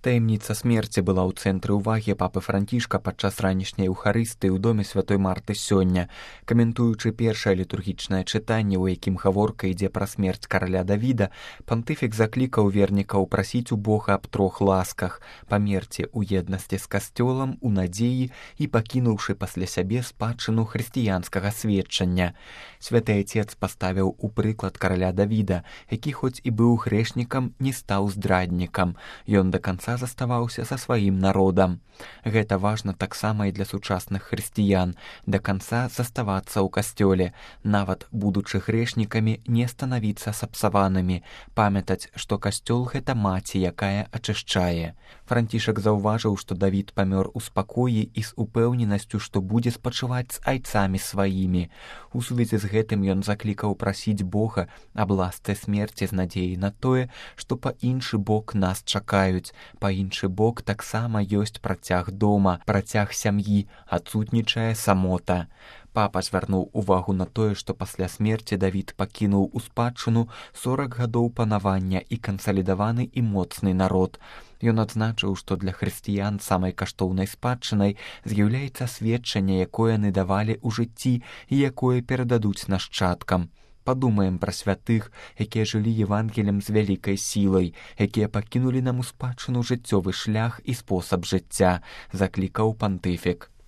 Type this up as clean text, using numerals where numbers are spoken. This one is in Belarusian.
Таямніца смерці была ў цэнтры ўвагі папы Францішка падчас ранішняй эўхарыстыі ў доме святой Марты сёння. Каментуючы першае літургічнае чытанне, у якім гаворка ідзе пра смерць караля Давіда, пантыфік заклікаў вернікаў прасіць у Бога аб трох ласках: памерці ў еднасці з касцёлам, у надзеі і пакінуўшы пасля сябе спадчыну хрысціянскага сведчання. Святы Айцец паставіў у прыклад караля Давіда, які хоць і быў грэшнікам, не стаў здраднікам. Ён да канца заставаўся са сваім народам. Гэта важна таксама і для сучасных хрысціян, да канца заставацца ў касцёле, нават будучы грэшнікамі, не станавіцца сапсаванымі, памятаць, што касцёл — гэта маці, якая ачышчае. Францішак заўважыў, што Давід памёр у спакоі і з упэўненасцю, што будзе спачываць з айцамі сваімі. У сувязі з гэтым ён заклікаў прасіць Бога аб ласцы смерці з надзеяй на тое, што па іншы бок нас чакаюць. Па іншы бок таксама ёсць працяг дома, працяг сям'і, адсутнічае самота. Папа звярнуў увагу на тое, што пасля смерці Давід пакінуў у спадчыну 40 гадоў панавання і кансалідаваны і моцны народ. Ён адзначыў, што для хрысціян самай каштоўнай спадчынай з'яўляецца сведчанне, якое яны давалі ў жыцці і якое перададуць нашчадкам. Падумаем пра святых, якія жылі Евангелем з вялікай сілай, якія пакінулі нам у спадчыну жыццёвы шлях і спосаб жыцця, заклікаў пантыфік.